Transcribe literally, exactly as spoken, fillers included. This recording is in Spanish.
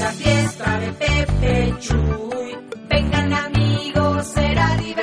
la fiesta de Pepe Chuy. Vengan amigos, será divertido.